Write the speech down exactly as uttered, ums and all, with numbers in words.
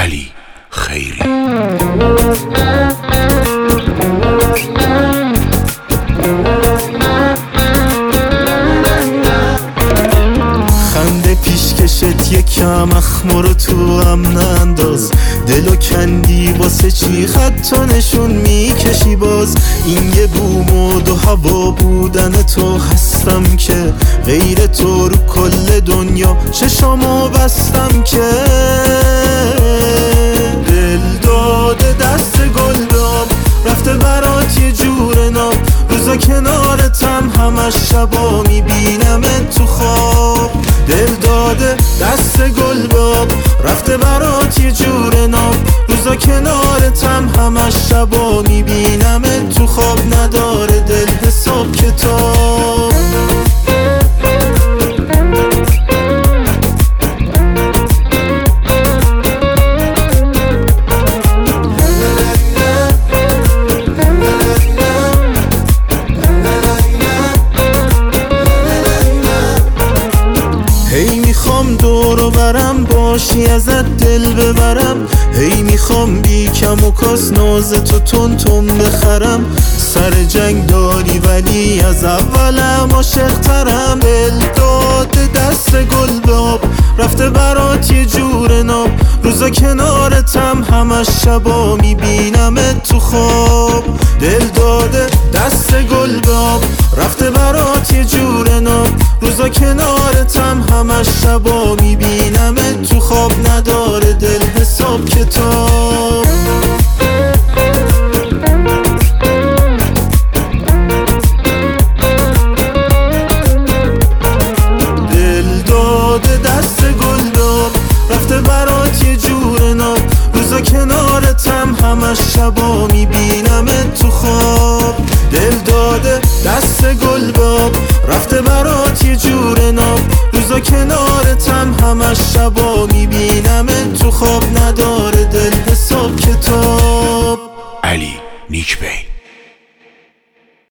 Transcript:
علی خیری. خنده پیشکشت یکم اخمارو تو هم ننداز، دلو کندی واسه چی خطا نشون میکشی باز. این یه بومود و هوا بودن تو هستم که غیر تو رو کل دنیا چشامو بستم که دل داده دست گلدام رفته برات یه جور ناب، روزا کنارتم همش شبا میبینمت تو خواب. دل داده دست گلدام رفته برات یه جور ناب، روزا کنارتم همش شبا میبینمت تو خواب. نداره دل حساب کتاب. هی میخوام دورو برم باشی ازت دل ببرم، هی میخوام بی کم و کاس ناز تو تون تون بخرم. سر جنگ داری ولی از اولم عاشق ترم. دل داده دست گل به آب رفته برات یه جور ناب، روزا کنارتم همش شبا میبینمت تو خواب. دل داده دست گل به آب رفته برات یه جور ناب، روزا کنارتم همش شبا میبینمت تو خواب. نداره دل حساب کتاب. دل داده دست گلدام رفته برات یه جور ناب، روزا کنارتم همش شبا میبینمت تو خواب. دل داده دست گلدام رفته برات یه جور ناب، روزا کنارتم همش شبا میبینمت تو خواب. نداره دل حساب کتاب. علی نیک بی.